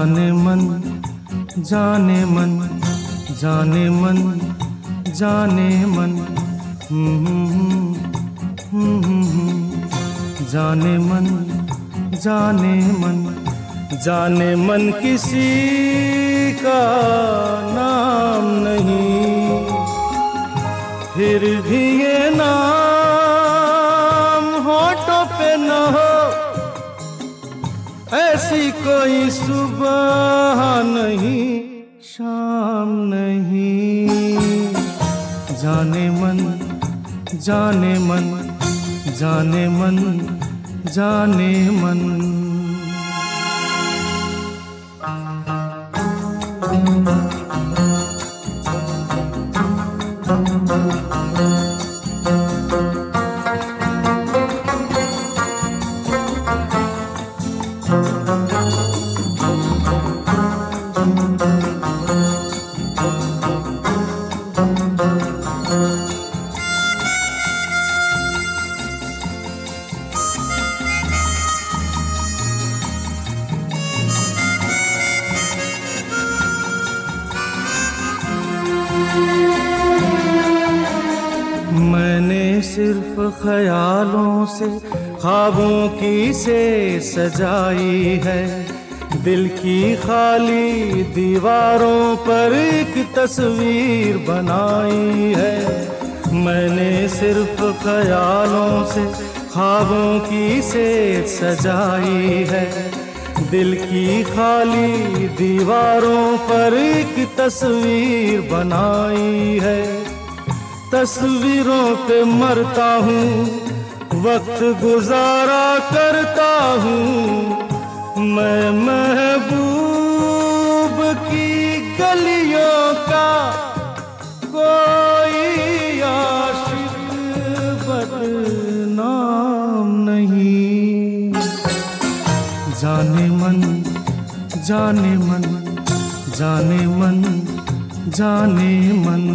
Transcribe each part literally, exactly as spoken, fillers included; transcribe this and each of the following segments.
जाने मन जाने मन जाने मन जाने मन जाने मन जाने मन जाने मन किसी का नाम नहीं, फिर भी ये नाम होठों पे न हो, ऐसी कोई सुबह नहीं शाम नहीं। जाने मन जाने मन जाने मन जाने मन। मैंने सिर्फ ख्यालों से ख्वाबों की से सजाई है, दिल की खाली दीवारों पर एक तस्वीर बनाई है। मैंने सिर्फ ख्यालों से ख्वाबों की से सजाई है, दिल की खाली दीवारों पर एक तस्वीर बनाई है। तस्वीरों पे मरता हूँ, वक्त गुजारा करता हूँ, मैं महबूब की गलियों का कोई आशिक बदनाम नहीं। जाने मन जाने मन जाने मन जाने मन।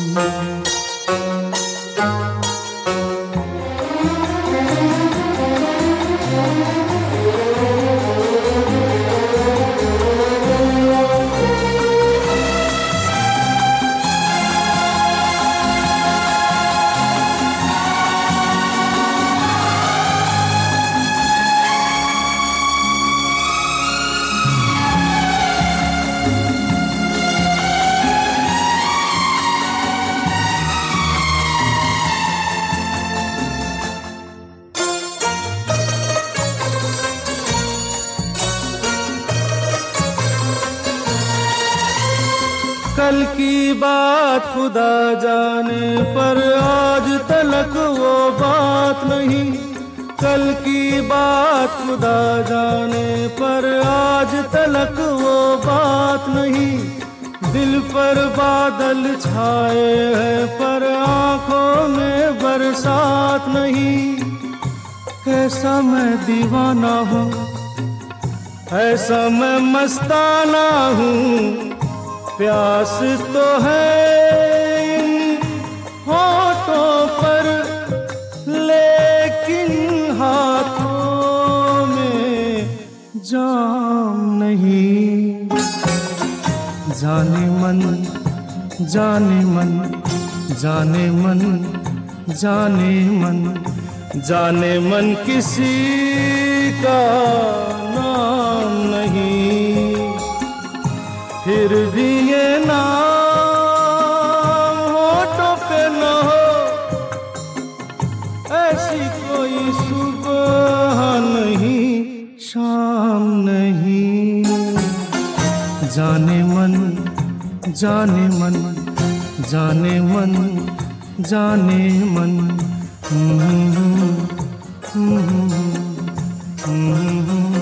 कल की बात खुदा जाने पर आज तलक वो बात नहीं, कल की बात खुदा जाने पर आज तलक वो बात नहीं। दिल पर बादल छाए हैं पर आंखों में बरसात नहीं। कैसा मैं दीवाना हूँ, ऐसा मैं मस्ताना हूँ, प्यास तो है इन होठों पर लेकिन हाथों में जाम नहीं। जाने मन जाने मन जाने मन जाने मन जाने मन किसी का नाम नहीं, फिर भी ये नाम होठों पे न हो, ऐसी कोई सुबह नहीं शाम नहीं। जाने मन जाने मन जाने मन जाने मन। हम्म हम्म हम्म हम्म।